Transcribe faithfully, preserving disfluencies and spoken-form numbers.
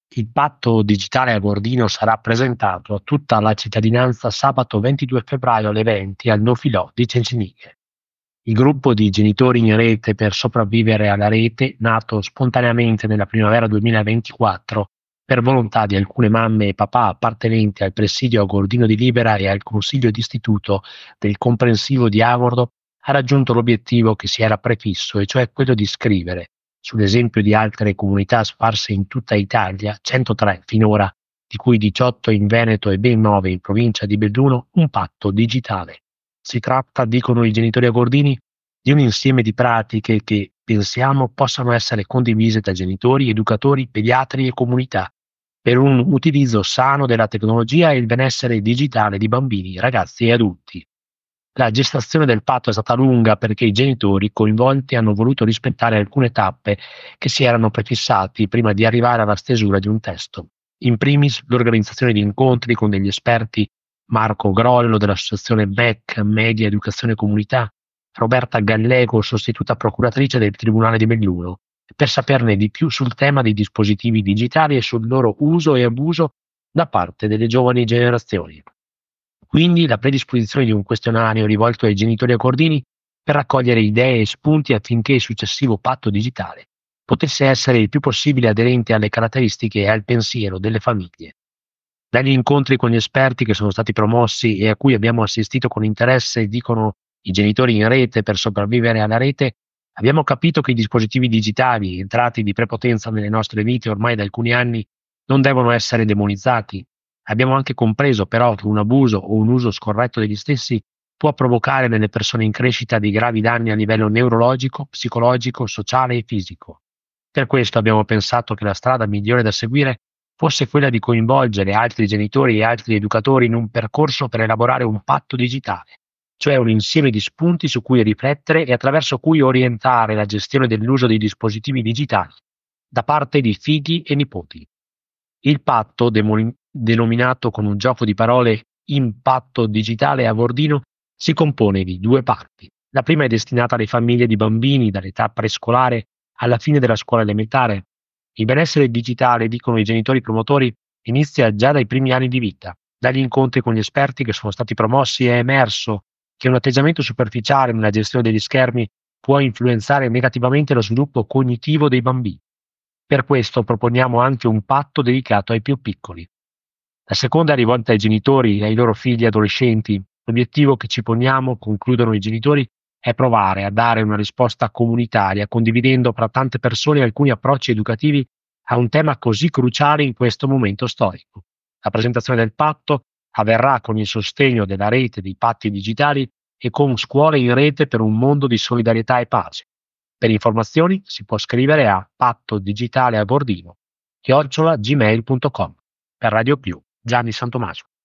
Il patto digitale a Gordino sarà presentato a tutta la cittadinanza sabato ventidue febbraio alle venti al Nofilò di Cencenighe. Il gruppo di genitori in rete per sopravvivere alla rete, nato spontaneamente nella primavera duemilaventiquattro per volontà di alcune mamme e papà appartenenti al presidio a Gordino di Libera e al consiglio d'istituto del comprensivo di Agordo, ha raggiunto l'obiettivo che si era prefisso, e cioè quello di scrivere, sull'esempio di altre comunità sparse in tutta Italia, centotré finora, di cui diciotto in Veneto e ben nove in provincia di Belluno, un patto digitale. Si tratta, dicono i genitori agordini, di un insieme di pratiche che pensiamo possano essere condivise da genitori, educatori, pediatri e comunità per un utilizzo sano della tecnologia e il benessere digitale di bambini, ragazzi e adulti. La gestazione del patto è stata lunga perché i genitori coinvolti hanno voluto rispettare alcune tappe che si erano prefissati prima di arrivare alla stesura di un testo. In primis l'organizzazione di incontri con degli esperti: Marco Grollo dell'associazione M E C, Media Educazione e Comunità, Roberta Gallego, sostituta procuratrice del Tribunale di Belluno, per saperne di più sul tema dei dispositivi digitali e sul loro uso e abuso da parte delle giovani generazioni. Quindi la predisposizione di un questionario rivolto ai genitori accordini per raccogliere idee e spunti affinché il successivo patto digitale potesse essere il più possibile aderente alle caratteristiche e al pensiero delle famiglie. Dagli incontri con gli esperti che sono stati promossi e a cui abbiamo assistito con interesse, dicono i genitori in rete per sopravvivere alla rete, abbiamo capito che i dispositivi digitali, entrati di prepotenza nelle nostre vite ormai da alcuni anni, non devono essere demonizzati. Abbiamo anche compreso però che un abuso o un uso scorretto degli stessi può provocare nelle persone in crescita dei gravi danni a livello neurologico, psicologico, sociale e fisico. Per questo abbiamo pensato che la strada migliore da seguire fosse quella di coinvolgere altri genitori e altri educatori in un percorso per elaborare un patto digitale, cioè un insieme di spunti su cui riflettere e attraverso cui orientare la gestione dell'uso dei dispositivi digitali da parte di figli e nipoti. Il patto, demoni- denominato con un gioco di parole Impatto Digitale a Gordino, si compone di due parti. La prima è destinata alle famiglie di bambini dall'età prescolare alla fine della scuola elementare. Il benessere digitale, dicono i genitori promotori, inizia già dai primi anni di vita. Dagli incontri con gli esperti che sono stati promossi è emerso che un atteggiamento superficiale nella gestione degli schermi può influenzare negativamente lo sviluppo cognitivo dei bambini. Per questo proponiamo anche un patto dedicato ai più piccoli. La seconda è rivolta ai genitori e ai loro figli adolescenti. L'obiettivo che ci poniamo, concludono i genitori, è provare a dare una risposta comunitaria, condividendo fra tante persone alcuni approcci educativi a un tema così cruciale in questo momento storico. La presentazione del patto avverrà con il sostegno della rete dei patti digitali e con Scuole in Rete per un mondo di solidarietà e pace. Per informazioni si può scrivere a pattodigitaleagordino chiocciola gmail punto com. Per Radio Più, Gianni Santomaso.